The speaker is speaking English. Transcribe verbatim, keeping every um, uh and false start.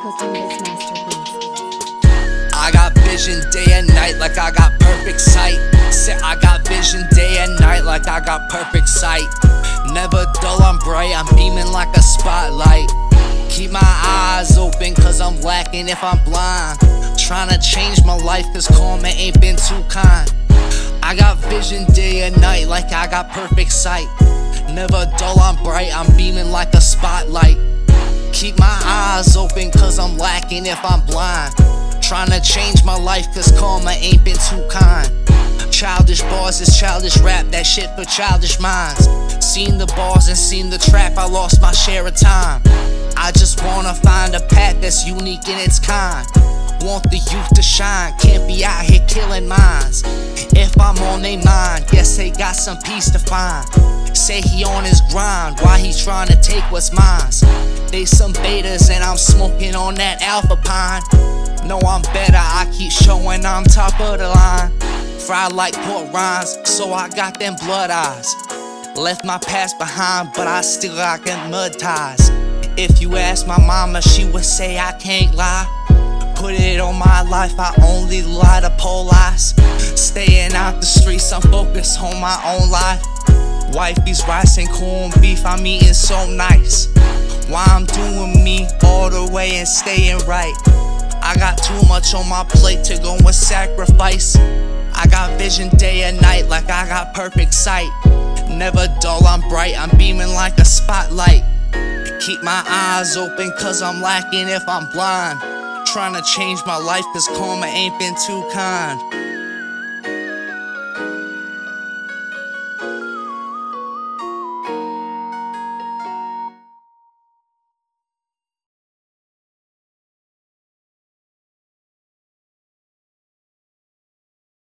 cooking this masterpiece. I got vision day and night like I got perfect sight. Say I got vision day and night like I got perfect sight. Never dull, I'm bright, I'm beaming like a spotlight. Keep my eyes open cause I'm lacking if I'm blind. Tryna change my life cause karma ain't been too kind. I got vision day and night like I got perfect sight. Never dull, I'm bright, I'm beaming like a spotlight. Keep my eyes open cause I'm lacking if I'm blind. Tryna change my life cause karma ain't been too kind. Childish bars is childish rap, that shit for childish minds. Seen the bars and seen the trap, I lost my share of time. I just wanna find a path that's unique in its kind. Want the youth to shine, can't be out here killing minds. If I'm on they mind, guess they got some peace to find. Say he on his grind, why he trying to take what's mine? They some betas and I'm smoking on that alpha pine. No, I'm better, I keep showing I'm top of the line. Fried like pork rinds, so I got them blood eyes. Left my past behind, but I still got them mud ties. If you ask my mama, she would say I can't lie. Put it on my life, I only lie to pole lies. Staying out the streets, I'm focused on my own life. Wifey's rice and corned beef, I'm eating so nice. Why I'm doing me all the way and staying right. I got too much on my plate to go and sacrifice. I got vision day and night like I got perfect sight. Never dull, I'm bright, I'm beaming like a spotlight. Keep my eyes open cause I'm lacking if I'm blind. Tryna change my life cause karma ain't been too kind.